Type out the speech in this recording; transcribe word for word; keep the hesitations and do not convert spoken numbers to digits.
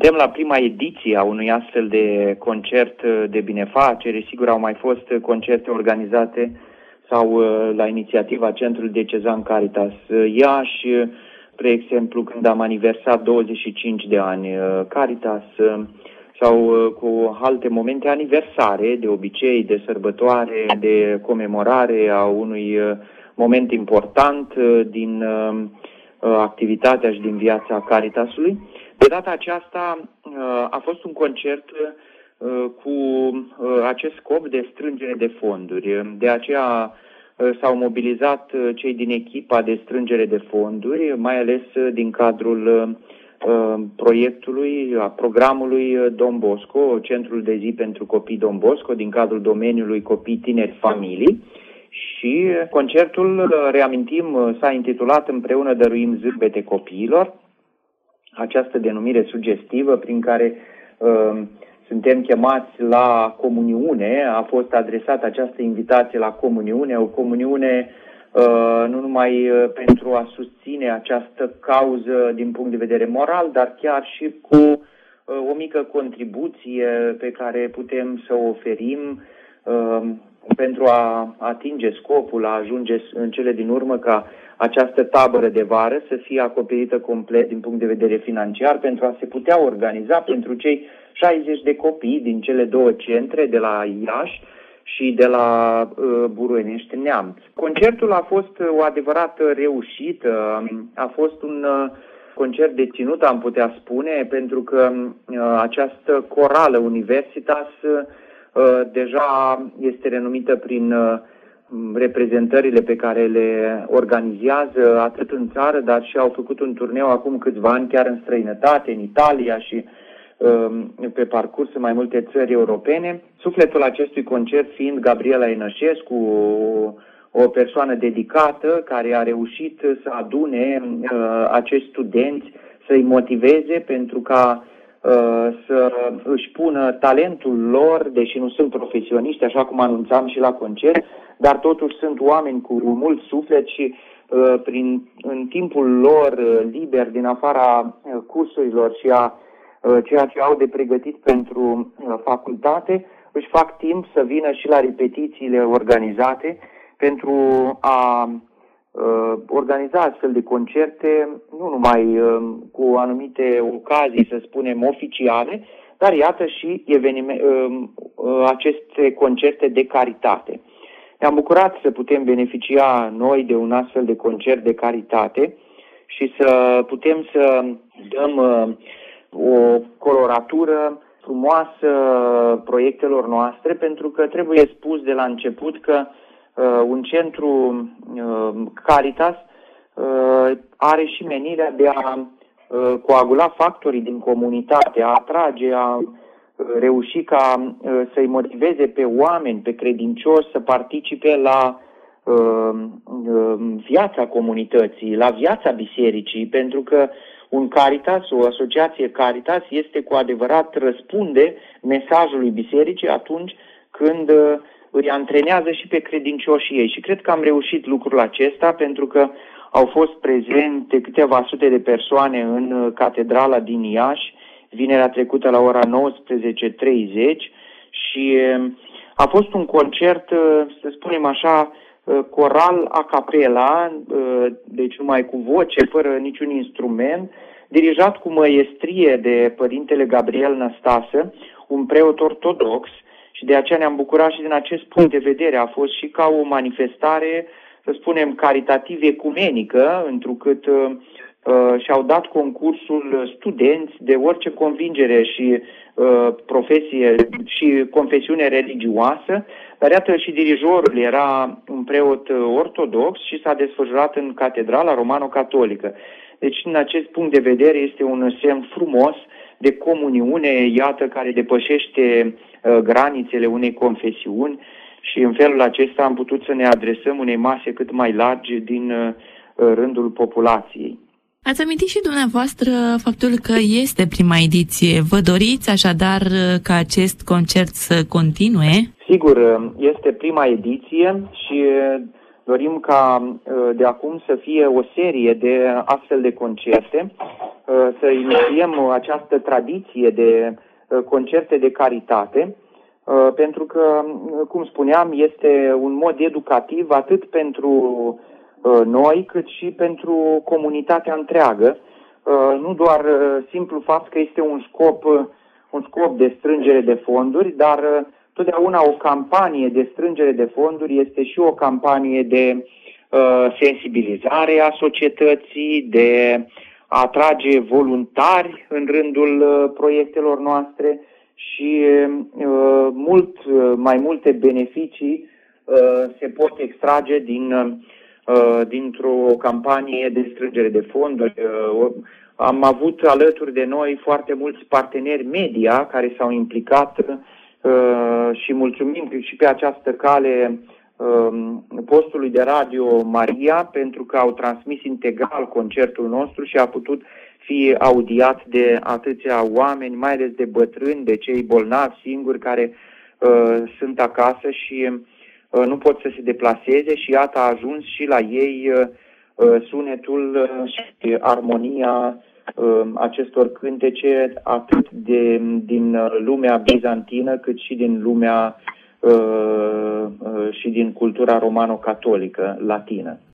Suntem la prima ediție a unui astfel de concert de binefacere. Sigur, au mai fost concerte organizate sau la inițiativa Centrului Diocezan Caritas Iași, spre exemplu, când am aniversat douăzeci și cinci de ani Caritas, sau cu alte momente aniversare, de obicei, de sărbătoare, de comemorare a unui moment important din activitatea și din viața Caritasului. De data aceasta a fost un concert cu acest scop de strângere de fonduri. De aceea s-au mobilizat cei din echipa de strângere de fonduri, mai ales din cadrul proiectului, a programului Don Bosco, Centrul de zi pentru copii Don Bosco, din cadrul domeniului copii, tineri, familii. Și concertul, reamintim, s-a intitulat Împreună dăruim zâmbete copiilor, această denumire sugestivă prin care uh, suntem chemați la comuniune. A fost adresată această invitație la comuniune, o comuniune uh, nu numai pentru a susține această cauză din punct de vedere moral, dar chiar și cu uh, o mică contribuție pe care putem să o oferim uh, pentru a atinge scopul, a ajunge în cele din urmă ca această tabără de vară să fie acoperită complet din punct de vedere financiar pentru a se putea organiza pentru cei șaizeci de copii din cele două centre, de la Iași și de la uh, Buruienești Neamț. Concertul a fost o adevărată reușită, a fost un uh, concert de ținut, am putea spune, pentru că uh, această corală Universitas uh, deja este renumită prin uh, reprezentările pe care le organizează atât în țară, dar și au făcut un turneu acum câțiva ani chiar în străinătate, în Italia și pe parcurs în mai multe țări europene. Sufletul acestui concert fiind Gabriela Enășescu, o persoană dedicată care a reușit să adune acești studenți, să-i motiveze pentru ca să își pună talentul lor, deși nu sunt profesioniști, așa cum anunțam și la concert, dar totuși sunt oameni cu mult suflet și prin, în timpul lor liber, din afara cursurilor și a ceea ce au de pregătit pentru facultate, își fac timp să vină și la repetițiile organizate pentru a organiza astfel de concerte, nu numai cu anumite ocazii, să spunem, oficiale, dar iată și evenime, aceste concerte de caritate. Ne-am bucurat să putem beneficia noi de un astfel de concert de caritate și să putem să dăm o coloratură frumoasă proiectelor noastre, pentru că trebuie spus de la început că uh, un centru uh, Caritas uh, are și menirea de a uh, coagula factorii din comunitate, a atrage, a uh, reuși ca uh, să-i motiveze pe oameni, pe credincioși să participe la uh, uh, viața comunității, la viața bisericii, pentru că un Caritas, o asociație Caritas, este cu adevărat răspunde mesajului bisericii atunci când îi antrenează și pe credincioșii ei. Și cred că am reușit lucrul acesta, pentru că au fost prezente câteva sute de persoane în catedrala din Iași, vinerea trecută la ora nouăsprezece treizeci, și a fost un concert, să spunem așa, coral a capela, deci numai cu voce, fără niciun instrument, dirijat cu măiestrie de părintele Gabriel Năstase, un preot ortodox, și de aceea ne-am bucurat și din acest punct de vedere. A fost și ca o manifestare, să spunem, caritativ ecumenică, întrucât uh, și-au dat concursul studenți de orice convingere și uh, profesie și confesiune religioasă, dar iată și dirijorul era un preot ortodox și s-a desfășurat în catedrala romano-catolică. Deci, în acest punct de vedere, este un semn frumos de comuniune, iată, care depășește uh, granițele unei confesiuni, și în felul acesta am putut să ne adresăm unei mase cât mai largi din uh, rândul populației. Ați amintit și dumneavoastră faptul că este prima ediție. Vă doriți așadar ca acest concert să continue? Sigur, este prima ediție și Dorim ca de acum să fie o serie de astfel de concerte, să inițiem această tradiție de concerte de caritate, pentru că, cum spuneam, este un mod educativ atât pentru noi, cât și pentru comunitatea întreagă. Nu doar simplu fapt că este un scop, un scop de strângere de fonduri, dar totdeauna o campanie de strângere de fonduri este și o campanie de sensibilizare a societății, de a atrage voluntari în rândul proiectelor noastre și uh, mult mai multe beneficii uh, se pot extrage din, uh, dintr-o campanie de strângere de fonduri. Uh, am avut alături de noi foarte mulți parteneri media care s-au implicat uh, și mulțumim și pe această cale uh, postului de radio Maria pentru că au transmis integral concertul nostru și a putut fi audiat de atâția oameni, mai ales de bătrâni, de cei bolnavi singuri care uh, sunt acasă și uh, nu pot să se deplaseze și iată a ajuns și la ei uh, sunetul uh, și armonia uh, acestor cântece atât de, din lumea bizantină cât și din lumea uh, uh, și din cultura romano-catolică latină.